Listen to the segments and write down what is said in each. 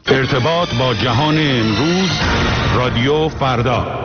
ارتباط با جهان امروز، رادیو فردا.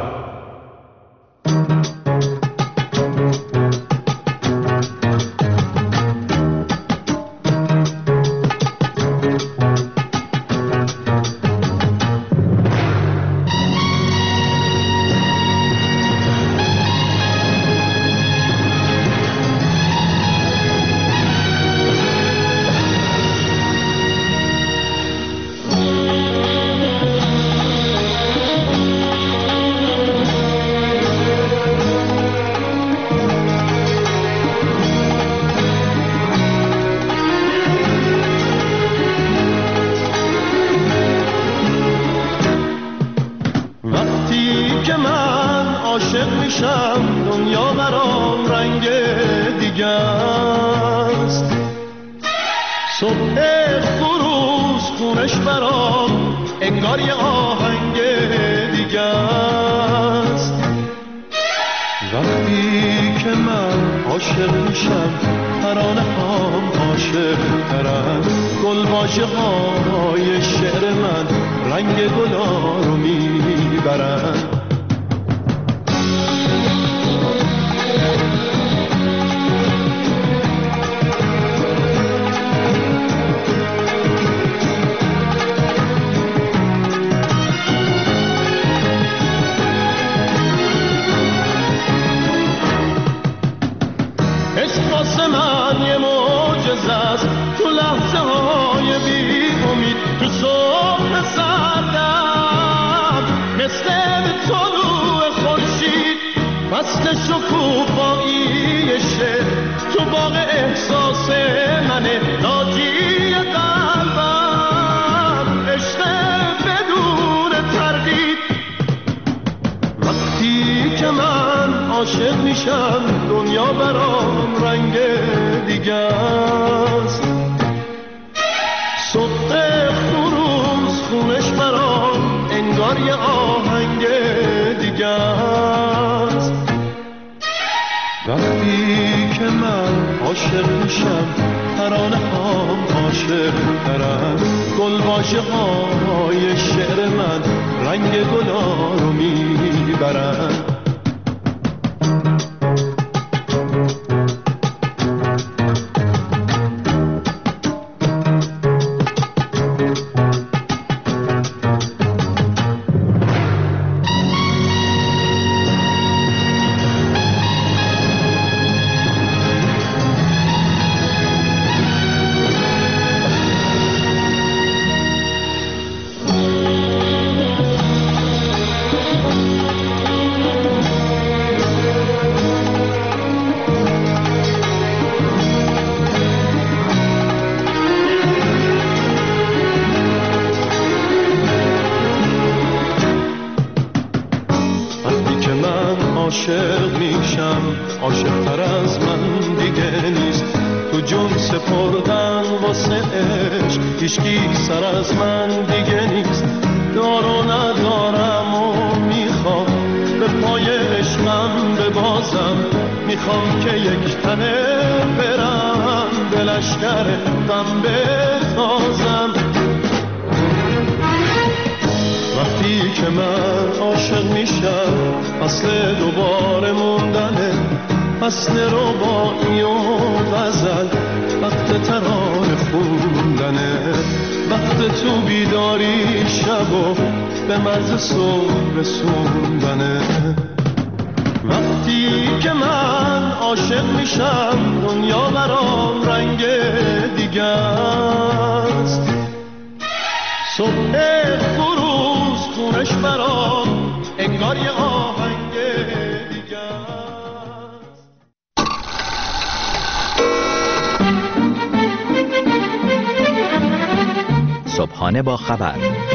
صبحانه با خبر،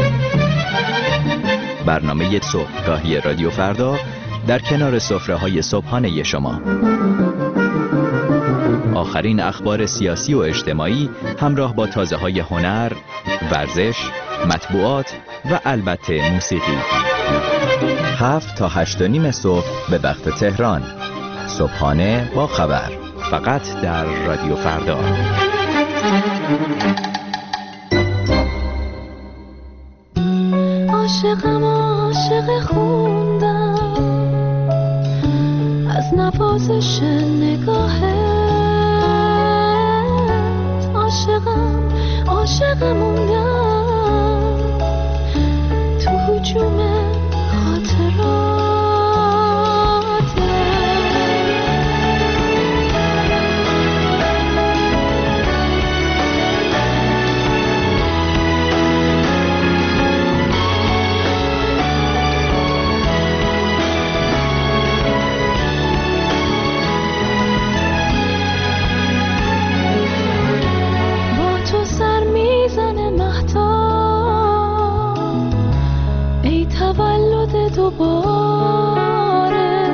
برنامه صبحگاهی رادیو فردا در کنار سفره‌های صبحانه شما. آخرین اخبار سیاسی و اجتماعی همراه با تازه‌های هنر، ورزش، مطبوعات و البته موسیقی. 7 تا 8:30 صبح به وقت تهران. صبحانه با خبر، فقط در رادیو فردا. نوازش نگاهت عاشقم موندم تو هجوم دوباره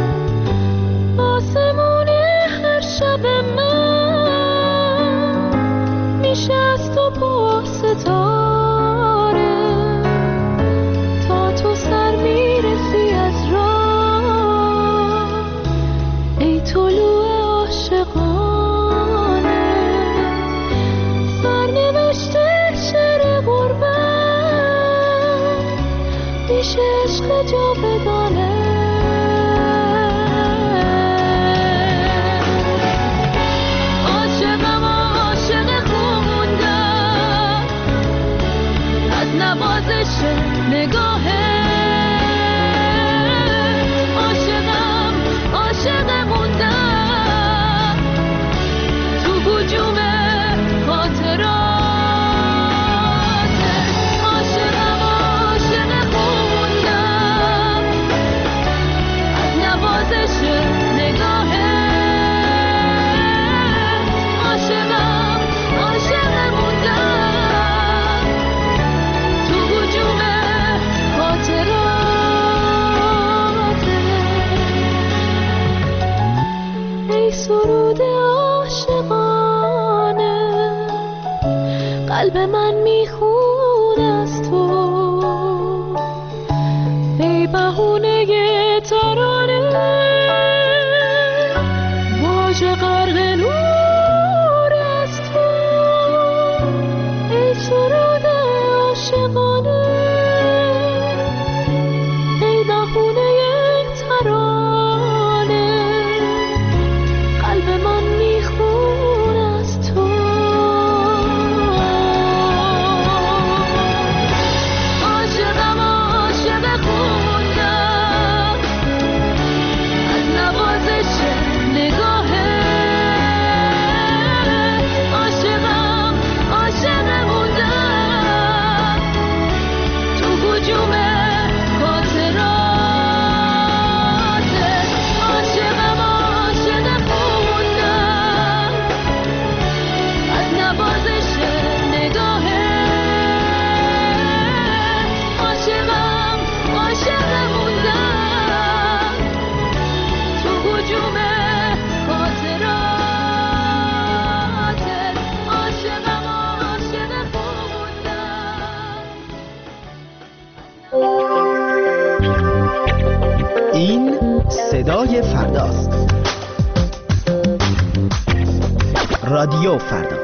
آسمون هر شب من میشه از تو با ستاره تا تو سر میرسی از راه ای طلوع عاشقانه سرنوشته شعر غربت میشه عشق جاودانه عاشق خوندم از نوازش نگاهه عاشق موندم تو هجوم خاطرات عاشق خوندم از نوازش نگاهه عاشق موندم تو هجوم خاطرات ای سرود عاشقانه قلب من میخون از تو ای بهونه ترانه واژه غرق نور از تو ای سرود عاشقانه ای بهونه ترانه قلب من میخون از تو عاشق خوندم از نوازش نگاهه عاشق موندم تو هجوم خاطرات عاشق خوندم از نوازش نگاهه عاشق موندم تو هجوم خاطرات عاشق خوندم این صدای فرداست. رادیو فردا.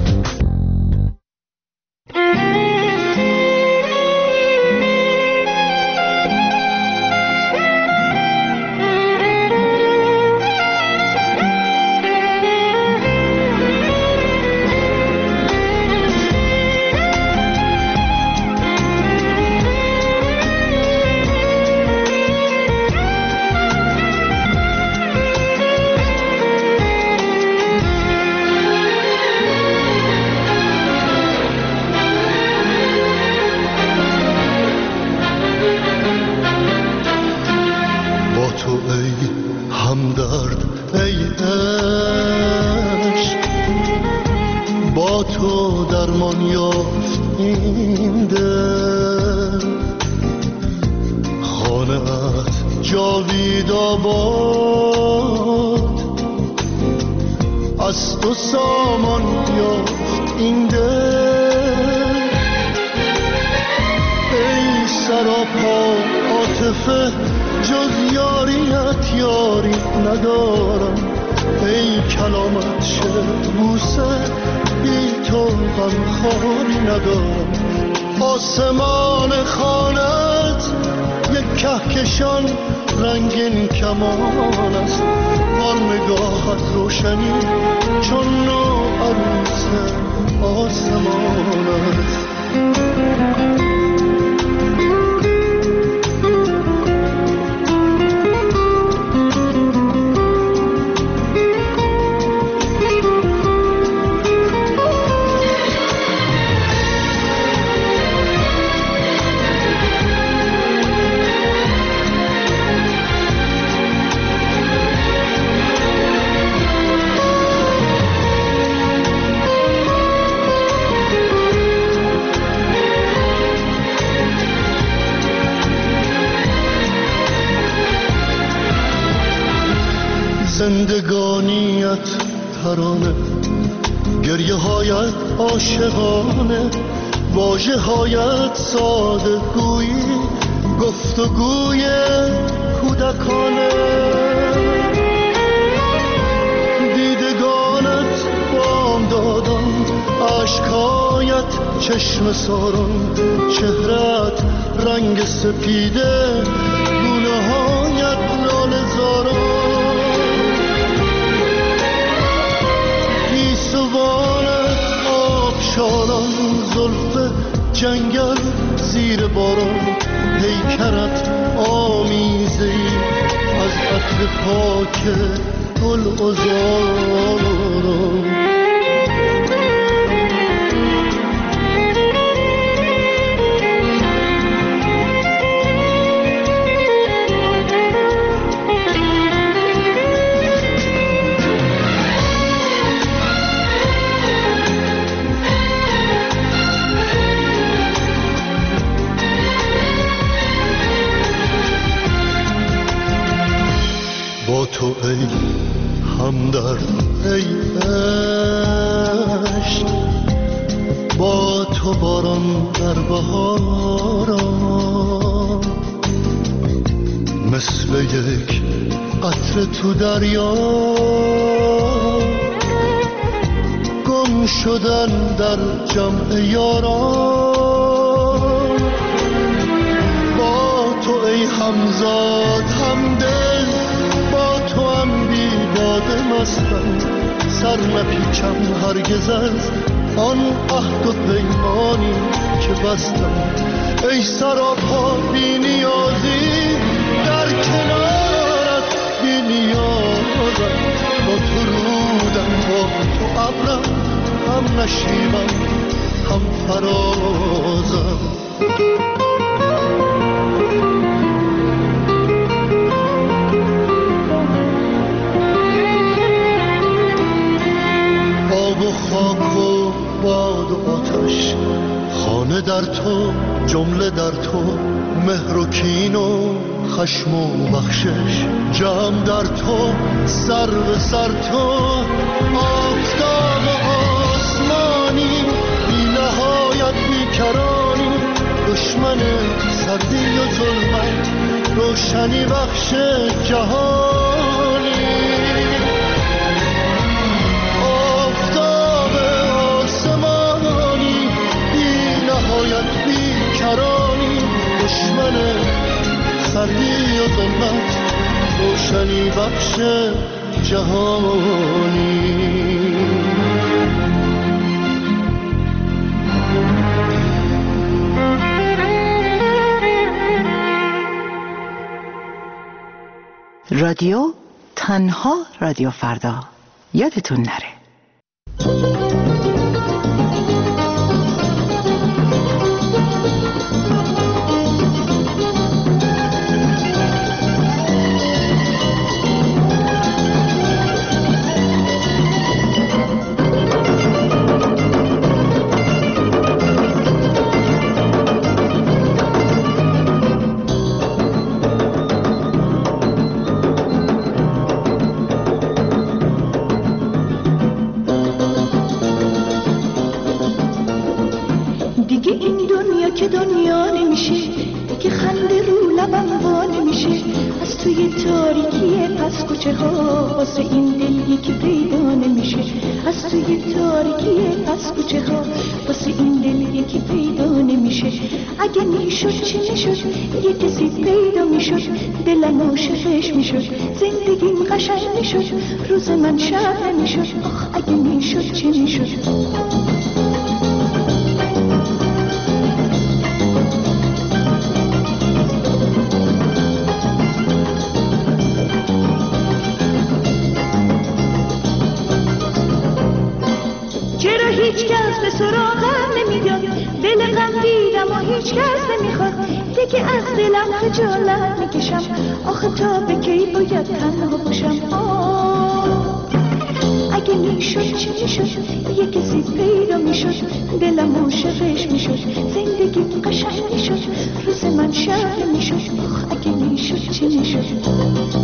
آسمان خانت یک کهکشان رنگین کمان است با نگاهت روشنی چون نو عروس آسمان است. زندگانیت ترانه، گریه هایت عاشقانه، واژه هایت ساده گویی، گفتگوی کودکانه. دیدگانت بامدادان، عشقایت چشم ساران، چهرت رنگ سپیده، گونه هایت لاله زاران. سوانت آبشاران، زلف جنگل زیر باران، پیکرت آمیزه‌ای از عطر پاک گل عذاران. با تو ای همدرد ای عشق، با تو باران در بهاران، مثل یک قطره تو دریا، گم شدن در جمع یاران. با تو ای همزاد همدل، تو هم بیداده مستم، سر نپیچم هرگز از آن عهد و پیمانی که بستم. ای سراپا بی نیازی، در کنارت بی نیازم، با تو رودم، با تو ابرم، هم نشیبم هم فرازم. خاک و باد و آتش، خانه در تو، جمله در تو، مهر و کین و خشم و بخشش، جمع در تو، سر به سر تو، آفتاب آسمانی، بی نهایت بیکرانی، دشمن سردی و ظلمت، روشنی بخش جهانی. بیکرانی، دشمن سردی و ظلمت، روشنی بخش جهانی. رادیو تنها رادیو فردا، یادتون نره. که دنیا نمیشه، که خنده رو لبم وا نمیشه. از توی تاریکی پس کوچه ها واسه این دل یکی پیدا نمیشه. از توی تاریکی پس کوچه ها واسه این دل یکی پیدا نمیشه. اگه میشد چی میشد یه کسی پیدا میشد دلم عاشقش میشد زندگیم قشنگ میشد روز من شب نمیشد آخ اگه میشد چی میشد هیچ کس به سراغم نمیاد دل غم دیدم و هیچ کس نمیخواد دیگه از دلم خجالت میکشم آخه تا به کی باید تنها باشم اگه میشد چی میشد یه کسی پیدا میشد دلم عاشقش میشد زندگی قشنگ میشد روز من شب میشد آخ اگه میشد چی میشد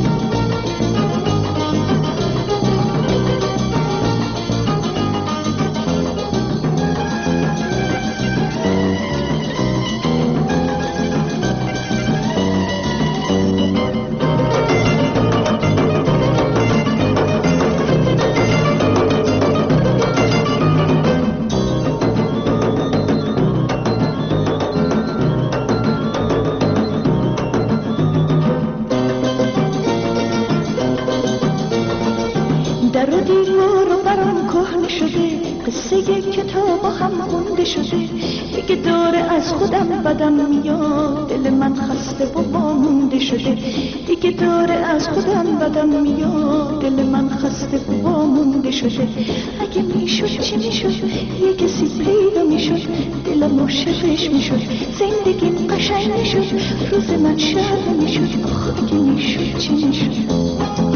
در و دیوار و برام کهنه شده قصه کتاب هم خونده شده دیگه داره از خودم بدم میاد دل من خسته و وامونده شده دیگه داره از خودم بدم میاد دل من خسته و وامونده شده اگه میشد چی میشد یه کسی پیدا میشد دلم عاشقش میشد زندگیم قشنگ میشد روز من شب میشد آخ اگه میشد چی میشد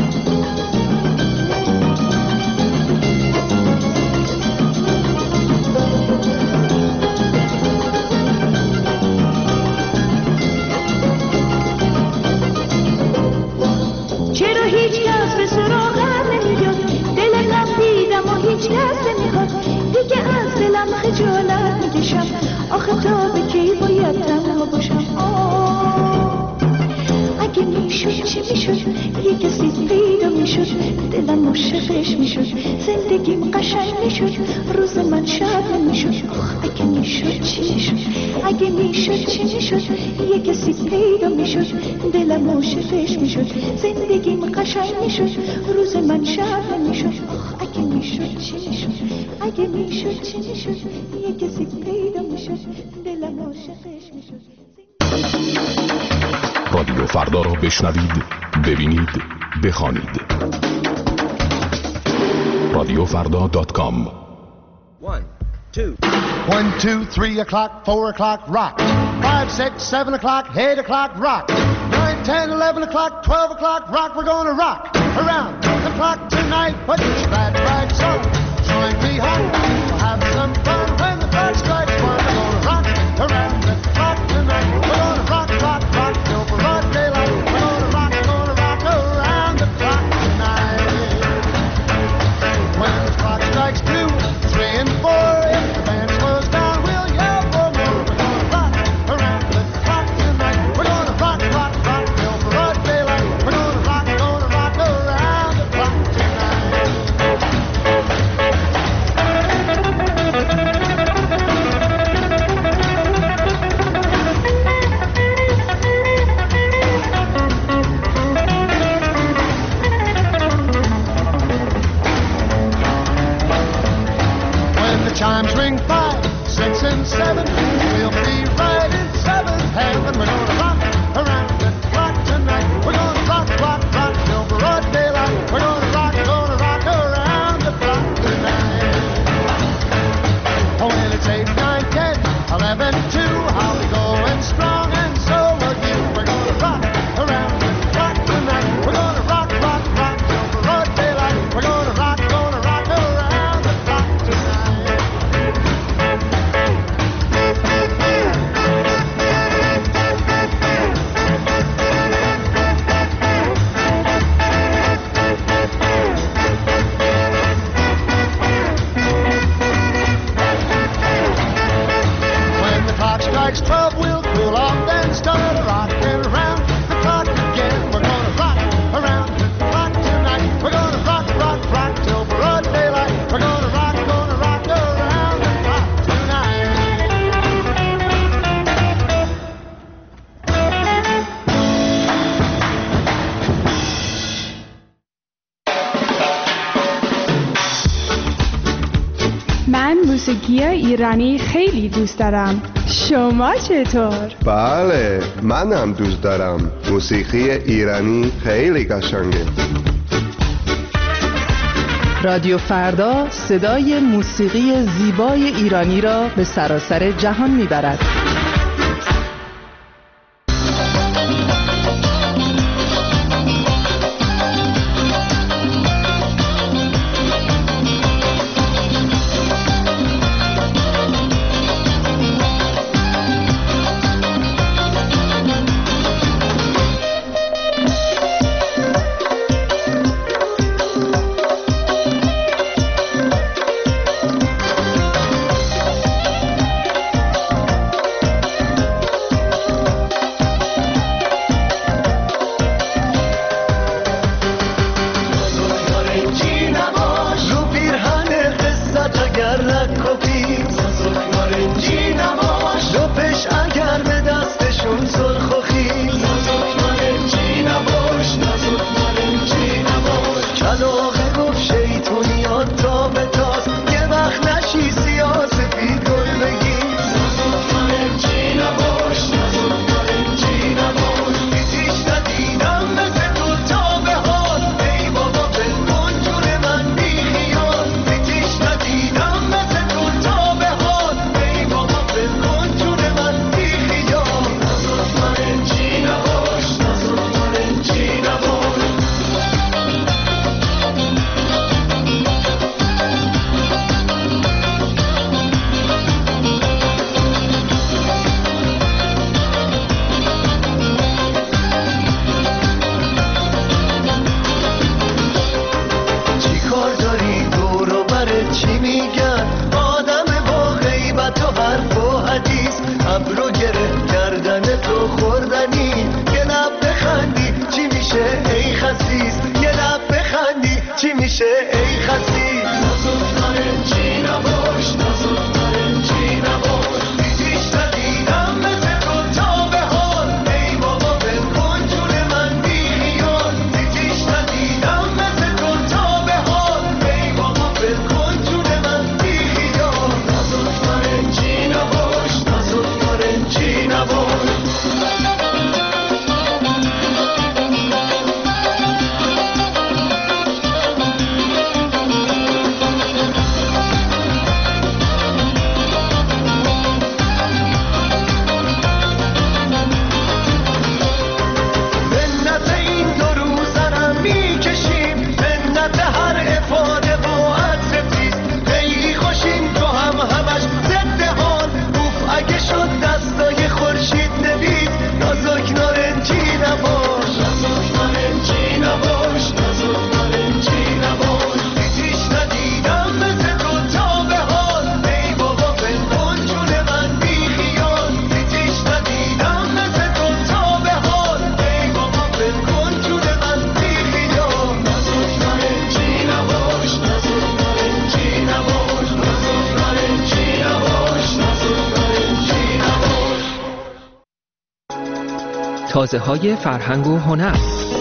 خجالت میکشم آخه تا به کی باید تنها باشم اگه میشد چی میشد یه کسی پیدا میشد دلم عاشقش میشد زندگیم قشنگ میشد روز من شب میشد آخ اگه میشد چی میشد اگه میشد چی میشد یه کسی پیدا میشد دلم عاشقش میشد زندگیم قشنگ میشد روز من شب میشد آخ اگه میشد چی میشد اگه میشد چی میشد یه کسی پیدا میشد دلم عاشقش میشد رادیو فردا را بشنوید ببینید بخوانید radiofrda.com 1 2 1, 2, 3 o'clock, 4 o'clock, rock. 5, 6, 7 o'clock, 8 o'clock, rock. 9, 10, 11 o'clock, 12 o'clock, rock. We're gonna rock around the clock tonight. Put your glad rags on. Join me, hon. We'll have some fun when the clock strikes 1. We're gonna rock around the clock tonight. We're gonna rock, rock, rock till broad daylight. We're gonna rock around the clock tonight. When the clock strikes 2, 3, and 4. Chimes ring 5, 6, and 7. We'll be right in 7th heaven. We're gonna rock around the clock tonight. We're gonna rock, rock, rock till broad daylight. We're gonna rock around the clock tonight. Oh, when it's 8, 9, 10, 11, 2, I'll be going strong, and so will you. We're gonna rock around the clock tonight. We're gonna rock, rock, rock till broad daylight. We're gonna rock around the clock tonight. When the clock strikes 12, we'll cool off, then start rocking around the clock again. We're gonna rock around the clock tonight. We're gonna rock, rock, rock till broad daylight. We're gonna rock around the clock tonight. موسیقی ایرانی خیلی دوست دارم. شما چطور؟ بله، من هم دوست دارم. موسیقی ایرانی خیلی قشنگه. رادیو فردا صدای موسیقی زیبای ایرانی را به سراسر جهان میبرد. تازه‌های فرهنگ و هنر.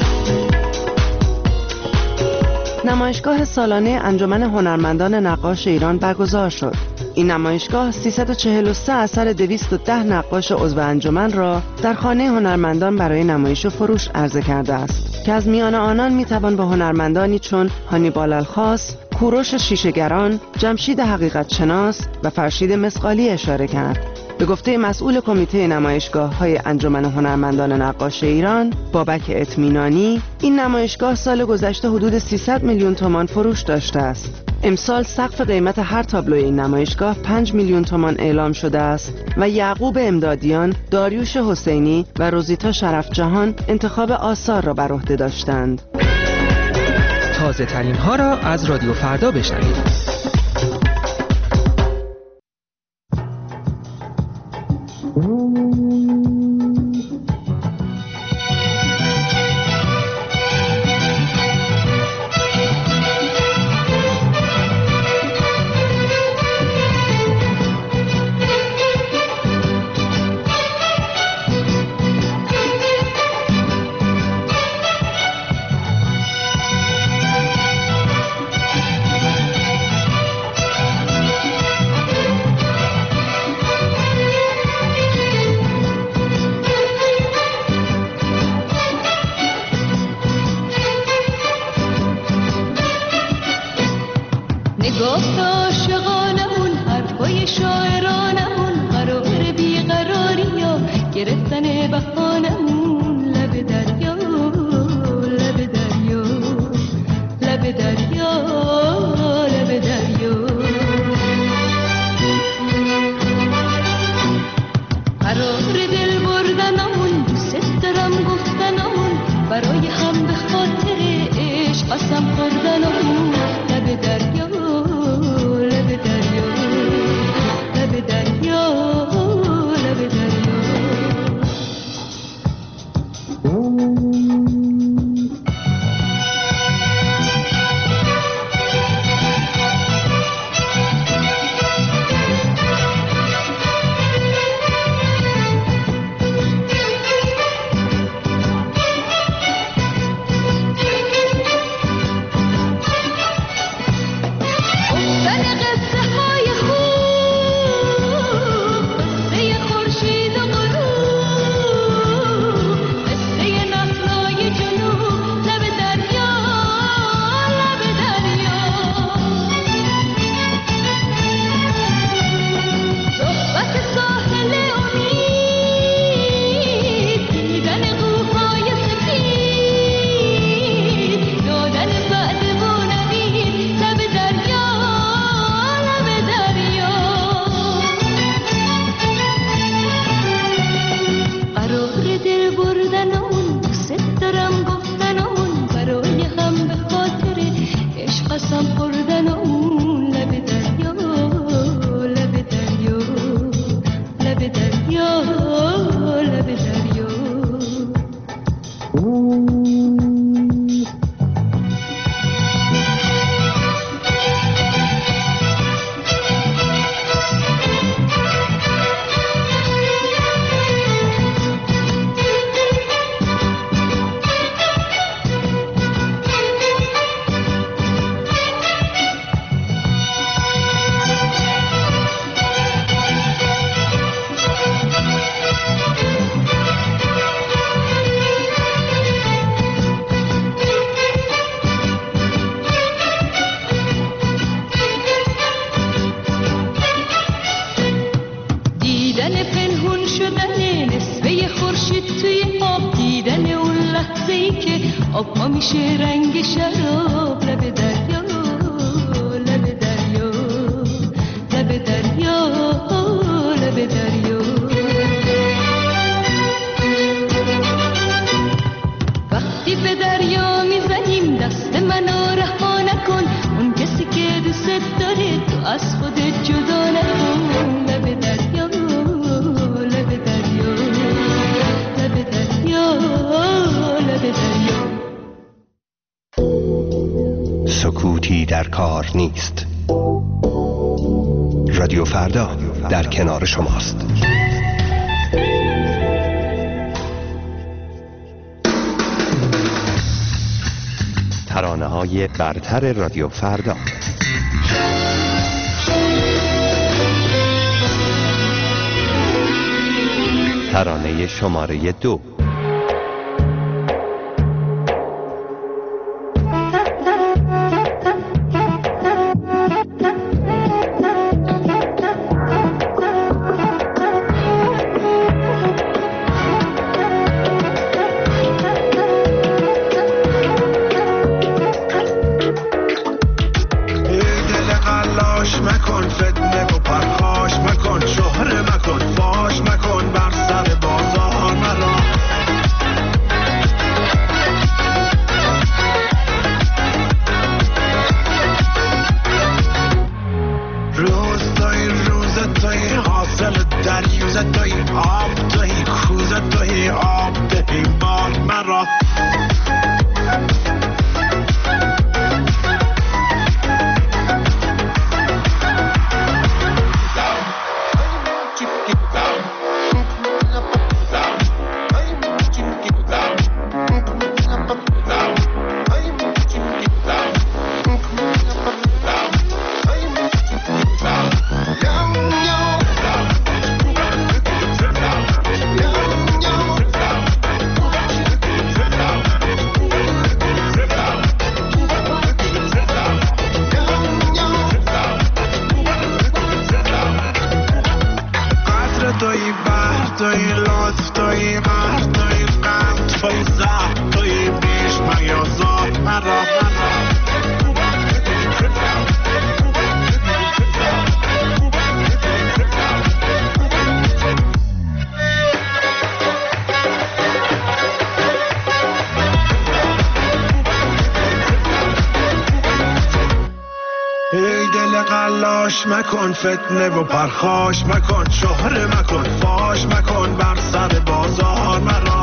نمایشگاه سالانه انجمن هنرمندان نقاش ایران برگزار شد. این نمایشگاه 343 اثر 210 نقاش عضو انجمن را در خانه هنرمندان برای نمایش و فروش عرضه کرده است که از میان آنان میتوان به هنرمندانی چون هانیبال الخاص، کوروش شیشه‌گران، جمشید حقیقت شناس و فرشید مسقالی اشاره کرد. به گفته مسئول کمیته نمایشگاه‌های انجمن هنرمندان نقاش ایران، بابک اطمینانی، این نمایشگاه سال گذشته حدود 300 میلیون تومان فروش داشته است. امسال سقف قیمت هر تابلوی این نمایشگاه 5 میلیون تومان اعلام شده است و یعقوب امدادیان، داریوش حسینی و روزیتا شرفجهان انتخاب آثار را بر عهده داشتند. تازه ترین ها را از رادیو فردا بشنوید. گرفتن بهانمون لب دریا لب دریا لب دریا لب دریا قرار دل بردنمون دوست دارم گفتنمون برای هم به خاطر عشق قسم خوردنمون لب دریا لب دریا لب دریا لب دریا آب ما میشه رنگ شراب لب دریا لب دریا لب دریا لب دریا وقتی به دریا میزنیم دست منو رها نکن اون کسی که دوست داره تو از خودت جدا نکن لب دریا لب دریا لب دریا لب دریا سکوتی در کار نیست. رادیو فردا در کنار شماست. ترانه‌های برتر رادیو فردا. ترانه شماره 2. درد توی لطف توی مرد توی قلب توی زهر توی بیش میازار مرا ای دل قلاش مکن فتنه و پرخاش مکن شهره مکن فاش مکن بر سر بازار مرا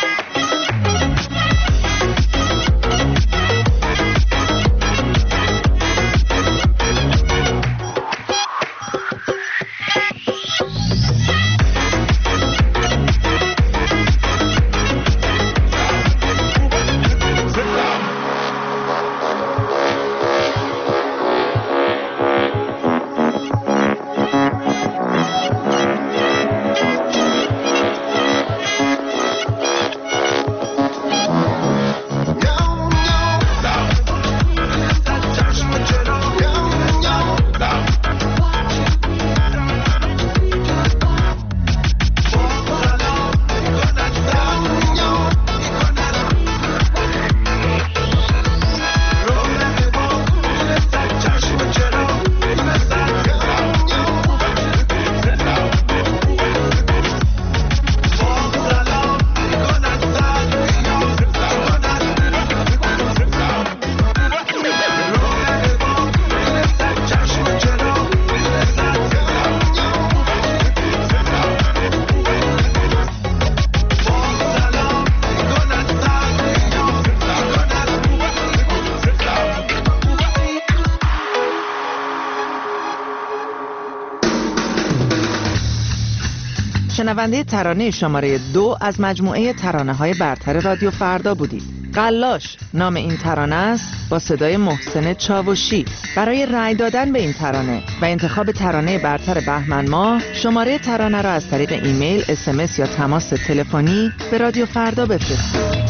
شنونده ترانه شماره 2 از مجموعه ترانه‌های برتر رادیو فردا بودید. قلاش نام این ترانه است با صدای محسن چاوشی. برای رأی دادن به این ترانه و انتخاب ترانه برتر بهمن ماه شماره ترانه را از طریق ایمیل، SMS یا تماس تلفنی به رادیو فردا بفرستید.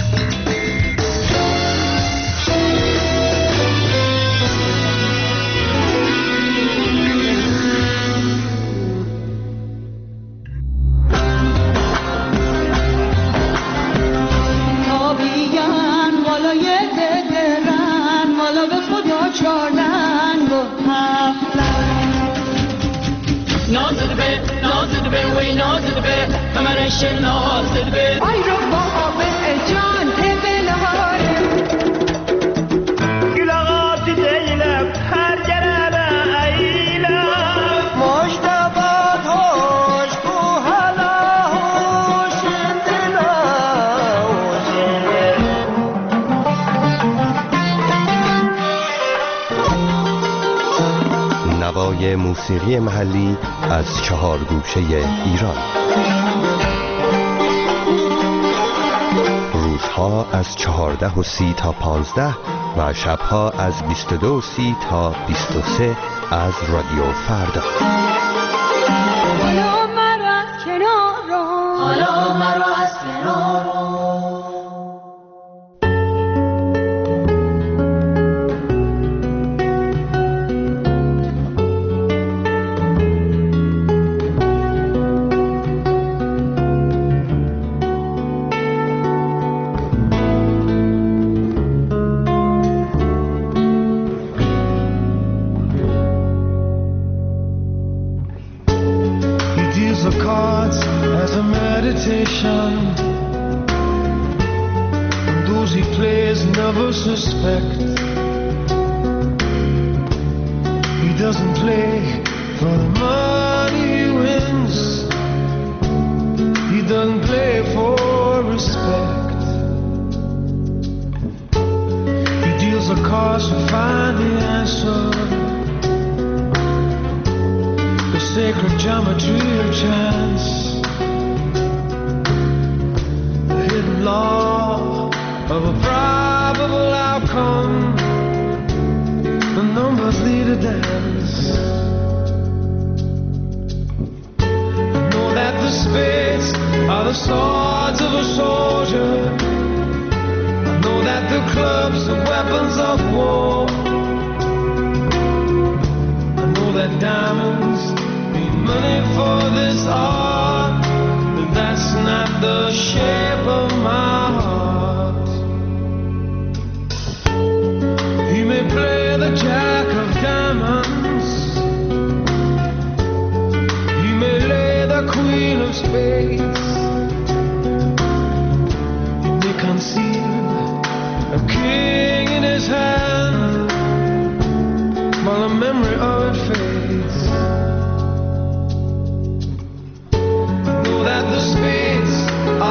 نوای موسیقی محلی از 4 گوشه ایران. روزها از 14:30 تا 15 و شبها از 22:30 تا 23 از رادیو فردا. حالا مرا از کنار حالا مرا از کنار Suspect he doesn't play for the money he wins. He doesn't play for respect. He deals the cards to find the answer. The sacred geometry of chance. The hidden law of a probable outcome. The numbers lead a dance. I know that the spades are the swords of a soldier. I know that the clubs are weapons of war. I know that diamonds mean money for this art. The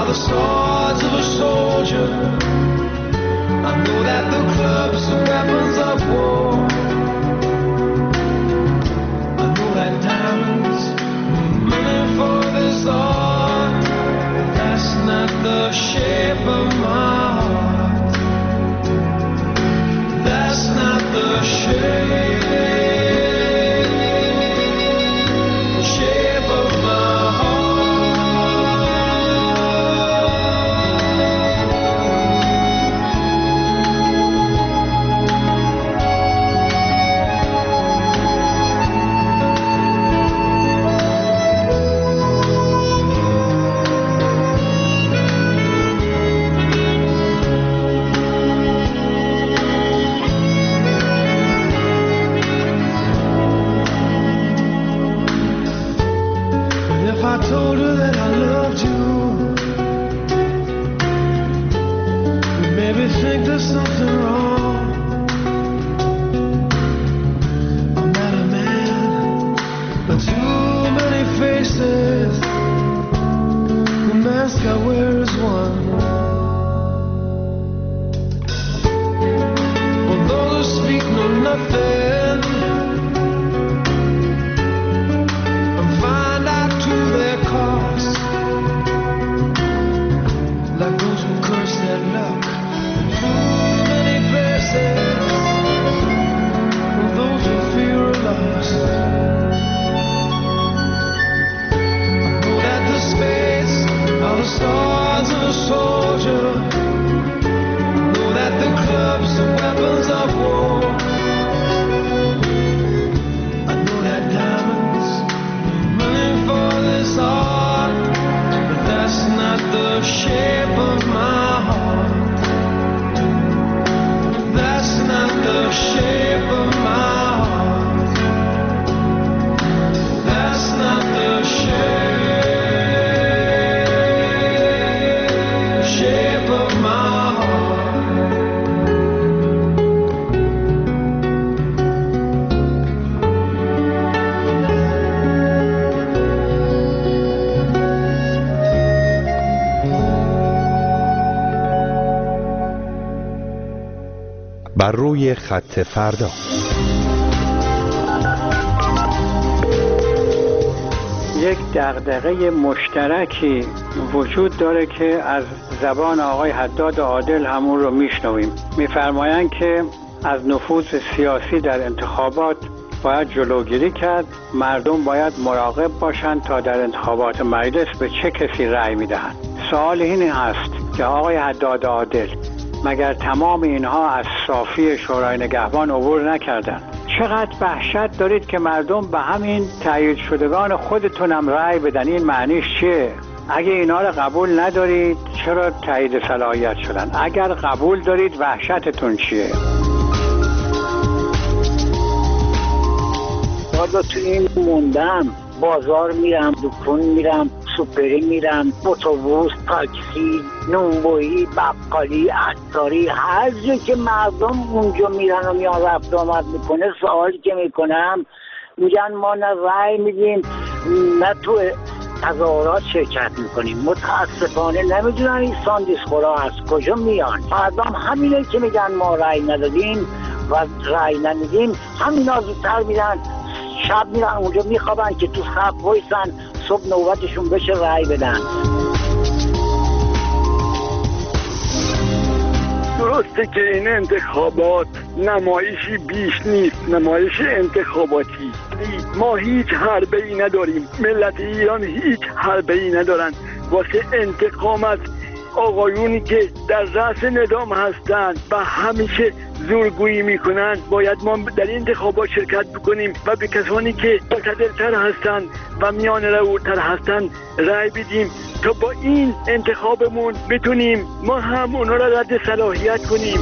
the swords of a soldier. I know that the clubs are weapons of war. I know that diamonds are money for this art. That's not the shape of my heart. That's not the shape of my If I told her that I loved you, you'd maybe think there's something wrong. I'm not a man, but too many faces. The mask I wear is one. For those who speak know nothing and find out to their cost, like those who curse their luck in too many places, and those who fear a loss. I know that the spades are the swords of a soldier. I know that the clubs are weapons of war. I know that diamonds are money for this art, but that's not the shape of my heart. That's not the shape of my heart. That's not the shape of my heart. بر روی خط فردا. یک دغدغه مشترکی وجود داره که از زبان آقای حداد عادل همون رو میشنویم. میفرمایند که از نفوذ سیاسی در انتخابات باید جلوگیری کرد. مردم باید مراقب باشند تا در انتخابات مجلس به چه کسی رأی میدهند. سوال این هست که آقای حداد عادل، مگر تمام اینها از صافی شورای نگهبان عبور نکردند؟ چقدر وحشت دارید که مردم به همین تایید شدگان خودتونم رأی بدن؟ این معنیش چیه؟ اگه اینا رو قبول ندارید چرا تایید صلاحیت شدن؟ اگر قبول دارید وحشتتون چیه؟ حالا تو این موندم، بازار میرم، دکون میرم، سوپری میرم، اتوبوس، تاکسی، نونبویی، بقالی، عطاری، هر جا که مردم اونجا میرن و میان رفت آمد میکنه، سوالی که میکنم میگن ما نه رأی میدیم نه تو تظاهرات شرکت میکنیم. متاسفانه نمیدونم این ساندیس خورا از کجا میان. مردم همینه که میگن ما رأی ندادیم و رأی نمیدیم، همینا زودتر میرن، شب میرن اونجا میخوابن که تو صف وایسن صبح نوبتشون بشه رأی بدن. درسته که این انتخابات نمایشی بیش نیست، نمایش انتخاباتی. ما هیچ حربه‌ای نداریم، ملت ایران هیچ حربه‌ای ندارن واسه انتقام از آقایونی که در رأس نظام هستند و همیشه زورگویی میکنن. باید ما در این انتخابات شرکت بکنیم و به کسانی که معتدل‌تر هستند و میان روتر هستند رأی بدیم تا با این انتخابمون بتونیم ما هم اونا را رد صلاحیت کنیم.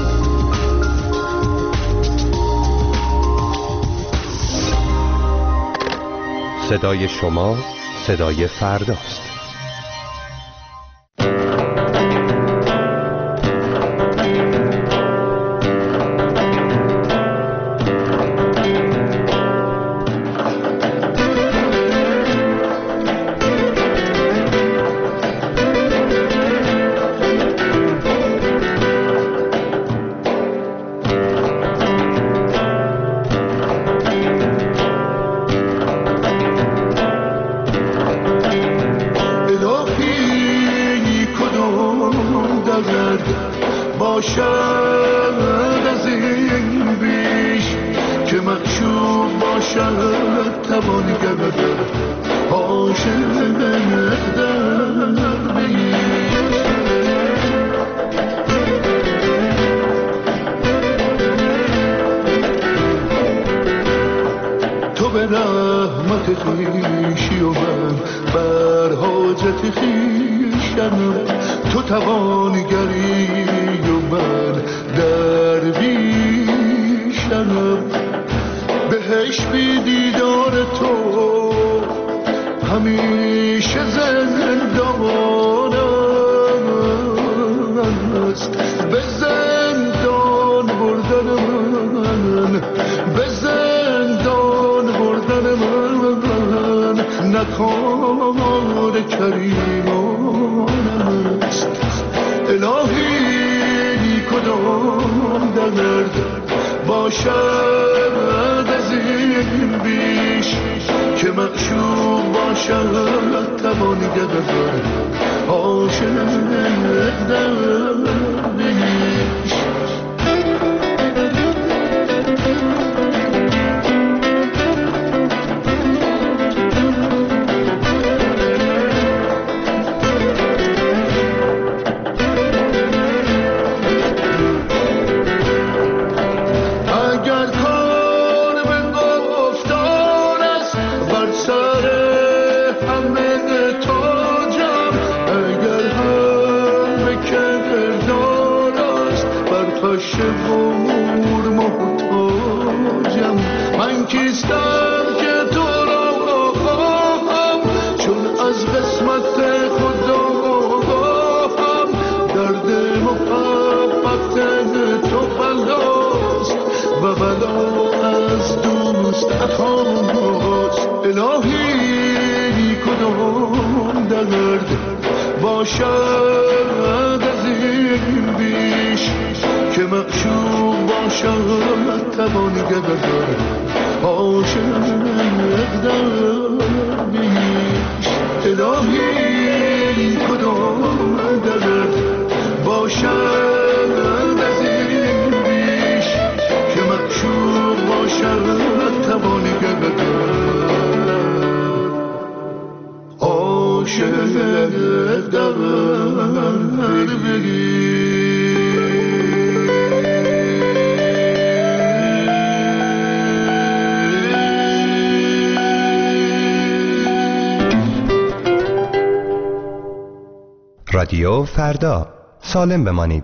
صدای شما صدای فرداست. باشد از این بیش که معشوق باشد توانگر عاشق در بیش. تو به رحمت خویشی و من بر حاجت خویشم، تو توانگری و من درویشم. بهش بی دیدار تو همیشه زندان است. به زندان بردن من، به زندان بردن من نکار کریمان است. الهی کدام درد باشد از این بیش که معشوق باشد توانگر عاشق در بیش. کیستم که تو را خواهم، چون از قسمت خدا آگاهم. درد محبت تو بلاست و بلا از دوست عطاست. الهی کدام درد باشد از این بیش که معشوق باشد توانگر عاشق در بیش. الهی کدام درد باشد از این بیش که معشوق باشد توانگر عاشق در بیش. رادیو فردا، سالم بمانید.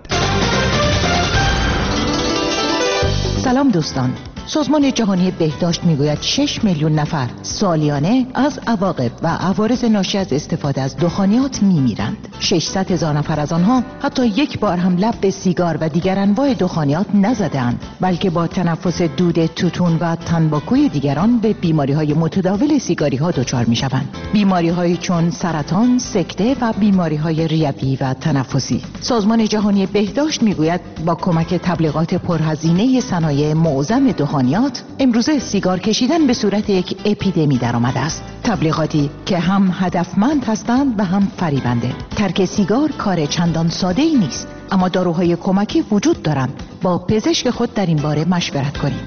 سلام دوستان. سازمان جهانی بهداشت میگوید 6 میلیون نفر سالیانه از عواقب و عوارض ناشی از استفاده از دخانیات میمیرند. 600,000 نفر از آنها حتی یک بار هم لب به سیگار و دیگر انواع دخانیات نزدند، بلکه با تنفس دود توتون و تنباکوی دیگران به بیماری‌های متداول سیگاری‌ها دچار می‌شوند. بیماری‌هایی چون سرطان، سکته و بیماری‌های ریوی و تنفسی. سازمان جهانی بهداشت میگوید با کمک تبلیغات پرهزینه صنایع معظم دخانیات امروزه سیگار کشیدن به صورت یک اپیدمی در آمده است. تبلیغاتی که هم هدفمند هستند و هم فریبنده. ترک سیگار کار چندان ساده‌ای نیست، اما داروهای کمکی وجود دارند. با پزشک خود در این باره مشورت کنید.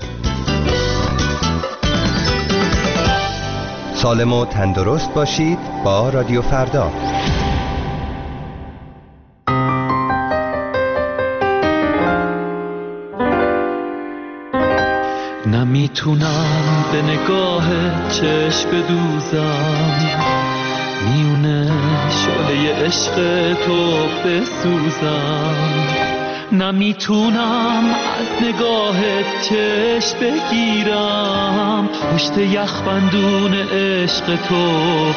سالم و تندرست باشید با رادیو فردا. نمیتونم به نگاه چشم بدوزم، میونه شعله عشق تو بسوزم. نمیتونم از نگاه چشم بگیرم، پشت یخبندون عشق تو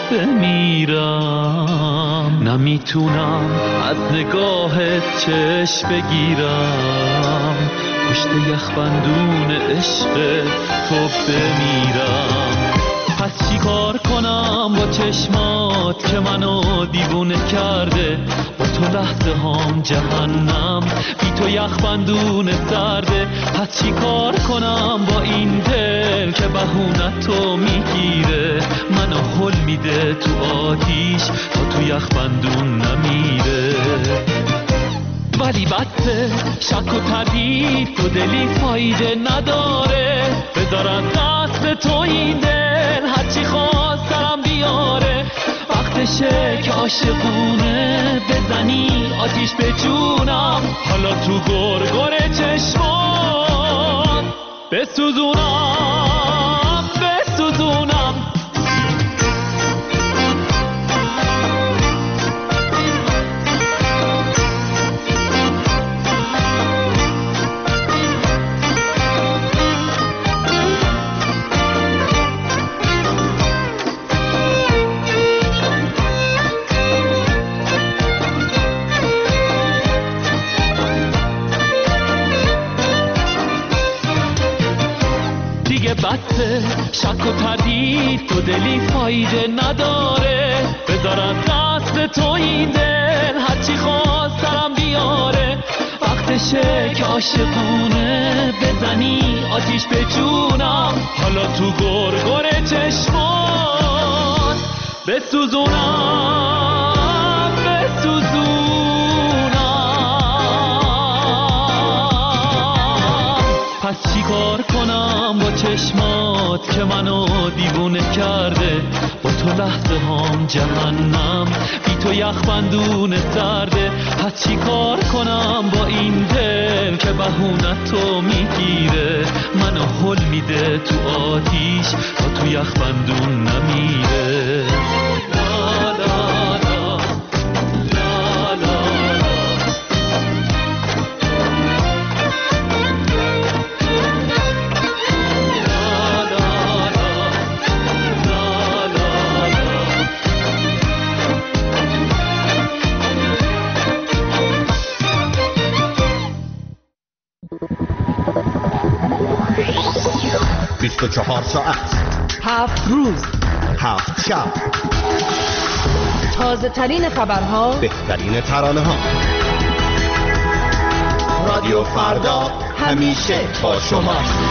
بمیرم. نمیتونم از نگاه چشم بگیرم، پشت یخبندون عشق تو بمیرم. پس چی کار کنم با چشمات که منو دیوونه کرده؟ با تو لحظه هام جهنم، بی تو یخبندون سرده. پس چی کار کنم با این دل که بهونه تو میگیره؟ منو هل میده تو آتیش تا تو یخبندون نمیره. ولی بسته شک و تردید تو دلی فایده نداره. بذارم دست تو این دل هرچی خواست سرم بیاره. وقتشه که عاشقونه بزنی آتیش به جونم، حالا تو گرگر چشمات بسوزونم بسوزونم. بسته شک و تردید تو دلی فایده نداره. بذارم دست تو این دل هرچی خواست سرم بیاره. وقتشه که عاشقونه بزنی آتیش به جونم، حالا تو گرگر چشمات بسوزونم بسوزونم. پس چی کار کنم با چشمات که منو دیوونه کرده؟ با تو لحظه هام جهنم، بی تو یخبندونه سرده. پس چی کار کنم با این دل که بهونه تو میگیره؟ منو هل میده تو آتیش تا تو یخبندون نمیره. لا لا لا لا لا بیست و 24 ساعت 7 روز 7 شب، تازه ترین خبرها، بهترین ترانه ها. رادیو فردا همیشه با شماست.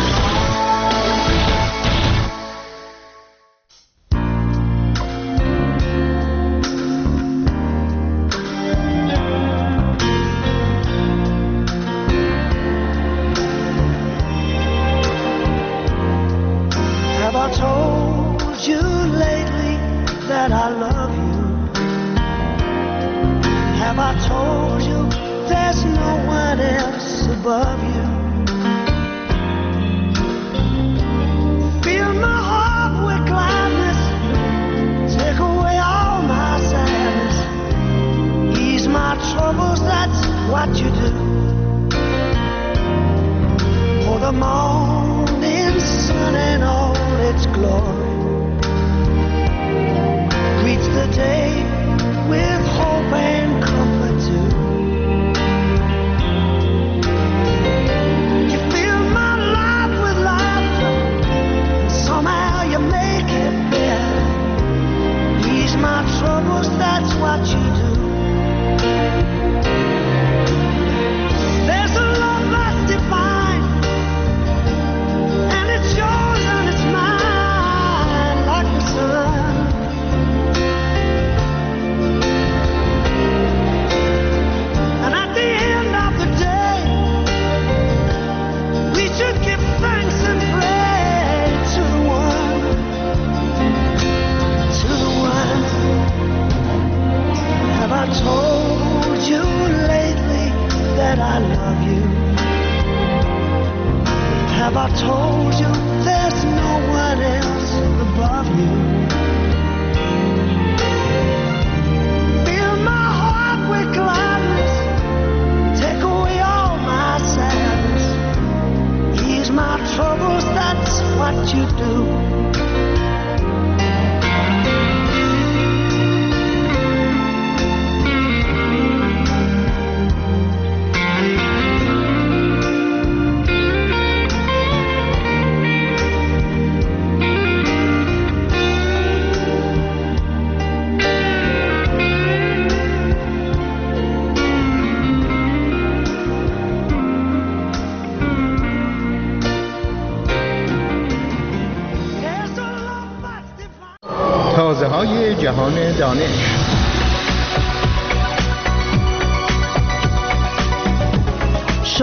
تازه‌های جهان دانش.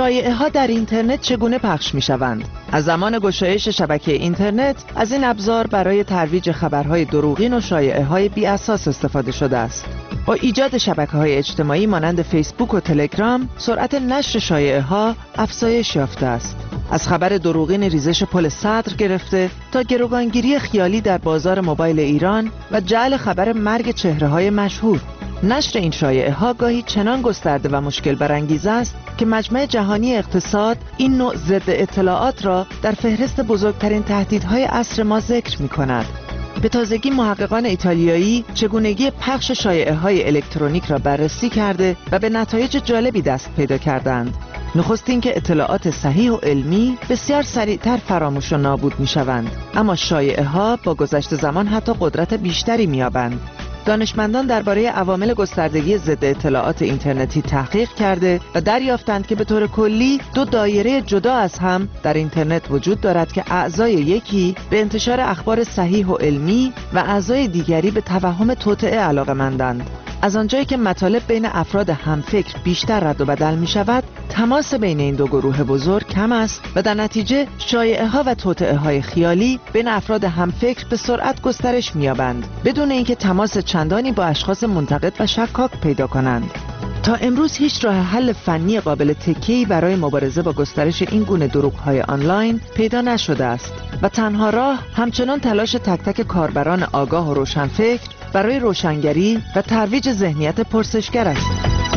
شایعه‌ها در اینترنت چگونه پخش می‌شوند؟ از زمان گشایش شبکه اینترنت از این ابزار برای ترویج خبرهای دروغین و شایعه‌های بی‌اساس استفاده شده است. با ایجاد شبکه‌های اجتماعی مانند فیسبوک و تلگرام، سرعت نشر شایعه‌ها افزایش یافته است. از خبر دروغین ریزش پل صدر گرفته تا گروگانگیری خیالی در بازار موبایل ایران و جعل خبر مرگ چهره‌های مشهور. نشر این شایعه‌ها گاهی چنان گسترده و مشکل برانگیز است که مجمع جهانی اقتصاد این نوع ضد اطلاعات را در فهرست بزرگترین تهدیدهای عصر ما ذکر می‌کند. به تازگی محققان ایتالیایی چگونگی پخش شایعه‌های الکترونیک را بررسی کرده و به نتایج جالبی دست پیدا کردند. نخست اینکه اطلاعات صحیح و علمی بسیار سریعتر فراموش و نابود می‌شوند، اما شایعه‌ها با گذشت زمان حتی قدرت بیشتری می‌یابند. دانشمندان درباره عوامل گستردگی ضد اطلاعات اینترنتی تحقیق کرده و دریافتند که به طور کلی دو دایره جدا از هم در اینترنت وجود دارد که اعضای یکی به انتشار اخبار صحیح و علمی و اعضای دیگری به توهم توطئه علاقه‌مندند. از آنجایی که مطالب بین افراد همفکر بیشتر رد و بدل می شود، تماس بین این دو گروه بزرگ کم است و در نتیجه شایعه‌ها و توطئه‌های خیالی بین افراد همفکر به سرعت گسترش می‌یابند بدون اینکه تماس چندانی با اشخاص منتقد و شکاک پیدا کنند. تا امروز هیچ راه حل فنی قابل تکیه‌ای برای مبارزه با گسترش این گونه دروغ‌های آنلاین پیدا نشده است و تنها راه همچنان تلاش تک تک کاربران آگاه و روشنفکر برای روشنگری و ترویج ذهنیت پرسشگر است.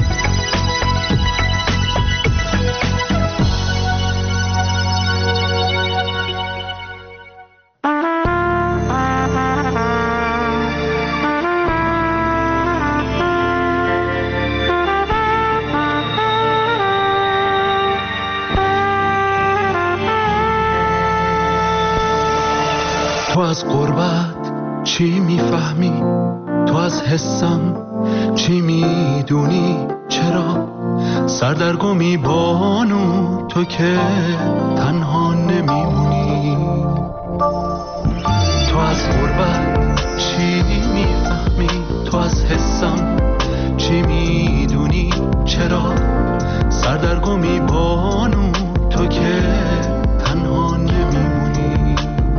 تو از غربت چی میفهمی؟ تو از حسم چی میدونی؟ چرا سردرگمی بانو تو که تنها نمیمونی؟ تو از غربت چی میفهمی؟ تو از حسم چی میدونی؟ چرا سردرگمی بانو تو که تنها نمیمونی؟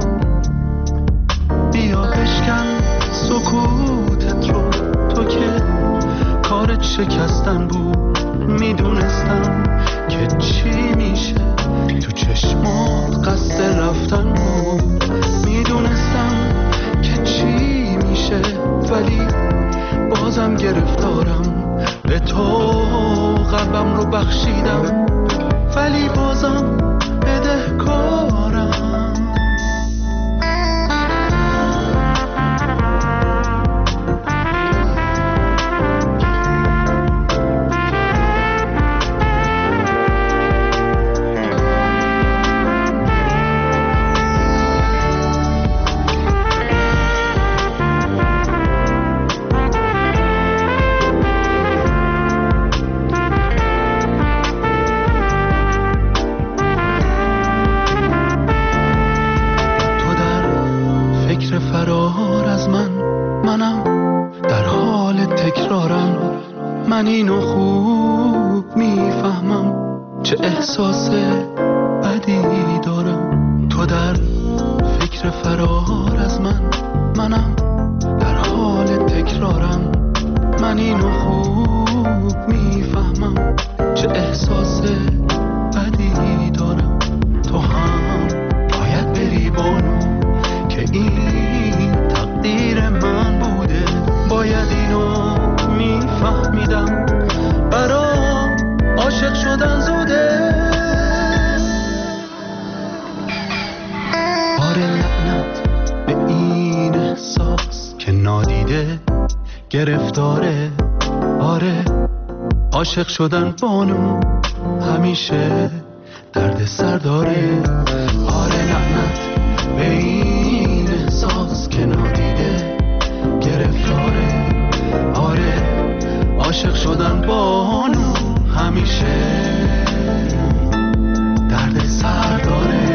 بیا بشکن سکوتت رو، تو که کارت شکستن بود. میدونستم که چی میشه، تو چشمات قصد رفتن بود. میدونستم که چی میشه، ولی بازم گرفتارم. به تو قلبم رو بخشیدم، ولی بازم بدهکارم. من اینو خوب میفهمم، چه احساس بدی دارم. تو در فکر فرار از منم در حال تکرارم. من اینو خوب میفهمم، چه احساس بدی دارم. تو هم باید بری بانو که این تقدیر من بوده. باید اینو میفهمیدم، برام عاشق شدن زوده. آره لعنت به این احساس که نادیده گرفتاره. آره عاشق شدن بانو همیشه درد سر داره. آره لعنت به این احساس که نادیده گرفتاره. آره عاشق شدن بانو همیشه درد سر داره.